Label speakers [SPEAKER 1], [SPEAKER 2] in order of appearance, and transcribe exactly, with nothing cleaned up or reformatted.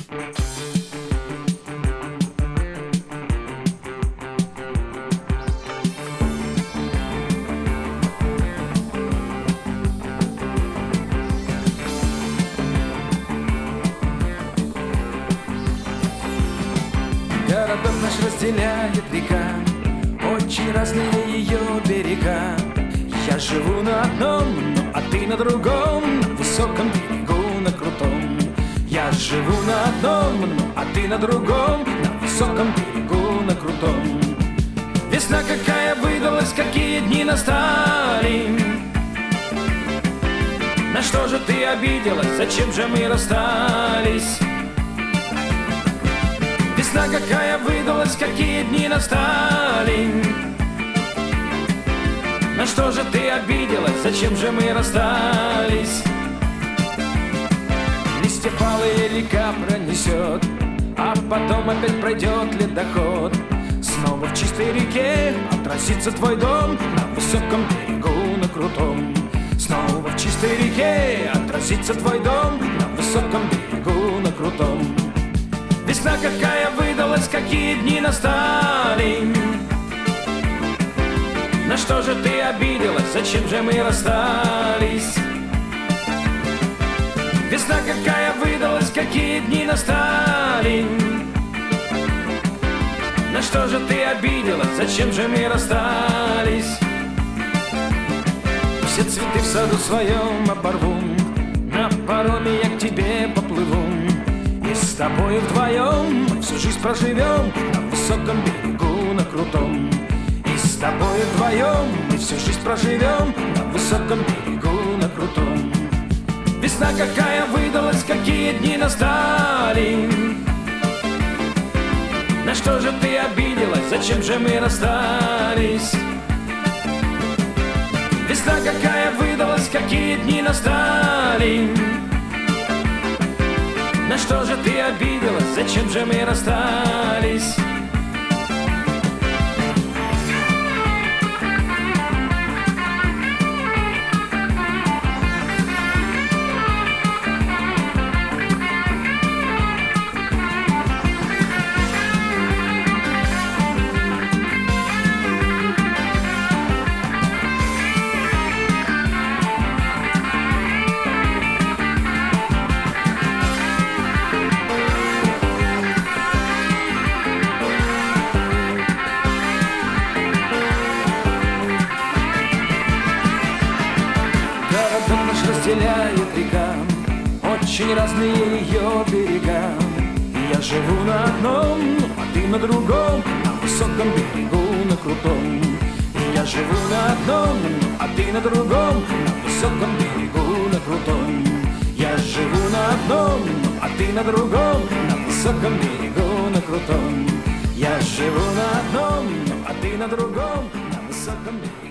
[SPEAKER 1] Городок наш разделяет река, очень разные ее берега. Я живу на одном, ну, а ты на другом, на высоком берегу, на крутом. Я живу на одном, ну, а ты на другом, на высоком берегу, на крутом. Весна какая выдалась, какие дни настали. На что же ты обиделась, зачем же мы расстались? Весна какая выдалась, какие дни настали. На что же ты обиделась, зачем же мы расстались? Листья палые река пронесет, а потом опять пройдет ледоход. Снова в чистой реке отразится твой дом, на высоком берегу, на крутом. Снова в чистой реке отразится твой дом, на высоком берегу, на крутом. Весна какая выдалась, какие дни настали. На что же ты обиделась, зачем же мы расстались? Весна какая выдалась, какие дни настали. На что же ты обиделась, зачем же мы расстались? Все цветы в саду своем оборву, на пароме я к тебе поплыву. И с тобою вдвоем мы всю жизнь проживем, на высоком берегу, на крутом. И с тобою вдвоем мы всю жизнь проживем, на высоком берегу, на крутом. Весна какая выдалась, какие дни настали. На что же ты обиделась, зачем же мы расстались? Весна какая выдалась, какие дни настали. На что же ты обиделась, зачем же мы расстались? Разделяет река, очень разные ее берега. Я живу на одном, а ты на другом, на высоком берегу, на крутом. Я живу на одном, а ты на другом, на высоком берегу, на крутом. Я живу на одном, а ты на другом, на высоком берегу, на крутом. Я живу на одном, а ты на другом, на высоком берегу.